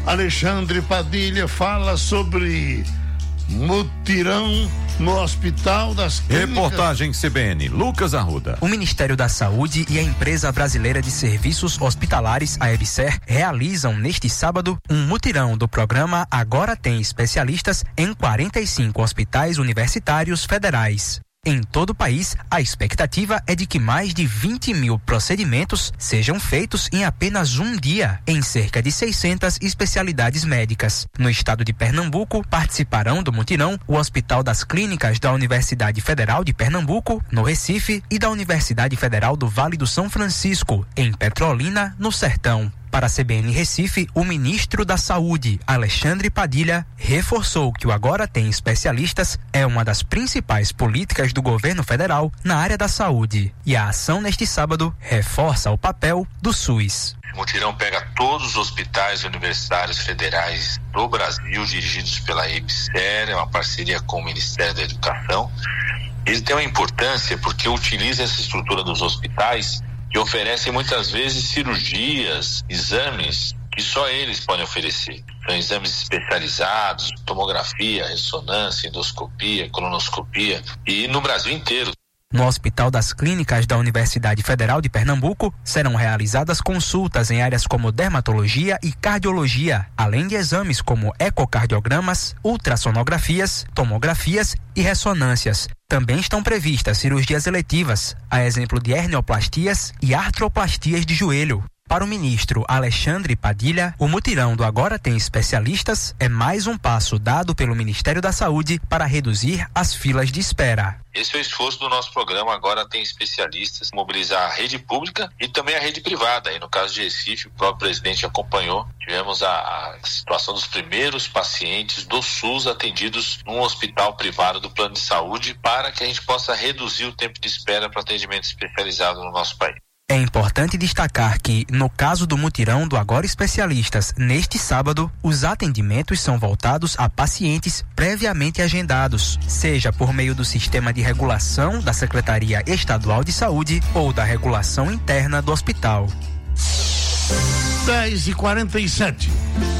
Alexandre Padilha fala sobre mutirão no Hospital das Clínicas. Reportagem CBN, Lucas Arruda. O Ministério da Saúde e a Empresa Brasileira de Serviços Hospitalares, a EBSER, realizam neste sábado um mutirão do programa Agora Tem Especialistas em 45 hospitais universitários federais. Em todo o país, a expectativa é de que mais de 20 mil procedimentos sejam feitos em apenas um dia, em cerca de 600 especialidades médicas. No estado de Pernambuco, participarão do mutirão o Hospital das Clínicas da Universidade Federal de Pernambuco, no Recife, e da Universidade Federal do Vale do São Francisco, em Petrolina, no Sertão. Para a CBN Recife, o ministro da Saúde, Alexandre Padilha, reforçou que o Agora Tem Especialistas é uma das principais políticas do governo federal na área da saúde. E a ação neste sábado reforça o papel do SUS. O mutirão pega todos os hospitais universitários federais do Brasil, dirigidos pela EBSER, é uma parceria com o Ministério da Educação. Ele tem uma importância porque utiliza essa estrutura dos hospitais que oferecem muitas vezes cirurgias, exames que só eles podem oferecer. São exames especializados, tomografia, ressonância, endoscopia, colonoscopia, e no Brasil inteiro. No Hospital das Clínicas da Universidade Federal de Pernambuco, serão realizadas consultas em áreas como dermatologia e cardiologia, além de exames como ecocardiogramas, ultrassonografias, tomografias e ressonâncias. Também estão previstas cirurgias eletivas, a exemplo de hernieoplastias e artroplastias de joelho. Para o ministro Alexandre Padilha, o mutirão do Agora Tem Especialistas é mais um passo dado pelo Ministério da Saúde para reduzir as filas de espera. Esse é o esforço do nosso programa Agora Tem Especialistas, mobilizar a rede pública e também a rede privada. E no caso de Recife, o próprio presidente acompanhou. Tivemos a situação dos primeiros pacientes do SUS atendidos num hospital privado do plano de saúde para que a gente possa reduzir o tempo de espera para atendimento especializado no nosso país. É importante destacar que, no caso do mutirão do Agora Especialistas, neste sábado, os atendimentos são voltados a pacientes previamente agendados, seja por meio do sistema de regulação da Secretaria Estadual de Saúde ou da regulação interna do hospital. 10h47.